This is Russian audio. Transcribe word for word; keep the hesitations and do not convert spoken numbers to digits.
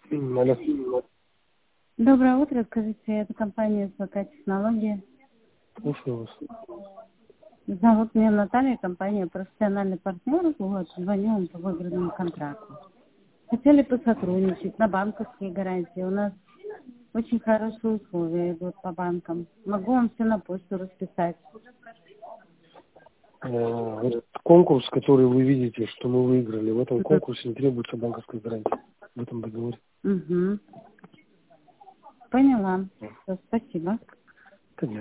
Алло. Доброе утро, скажите, это компания СВК Технологии. Слушаю вас. Зовут меня Наталья, компания профессиональный партнер. Вот, звоню вам по выигранному контракту. Хотели бы сотрудничать на банковские гарантии. У нас очень хорошие условия идут по банкам. Могу вам все на почту расписать. Э, Вот конкурс, который вы видите, что мы выиграли, в этом конкурсе не требуется банковской гарантии. В этом договоре. Угу. Поняла. Всё, спасибо.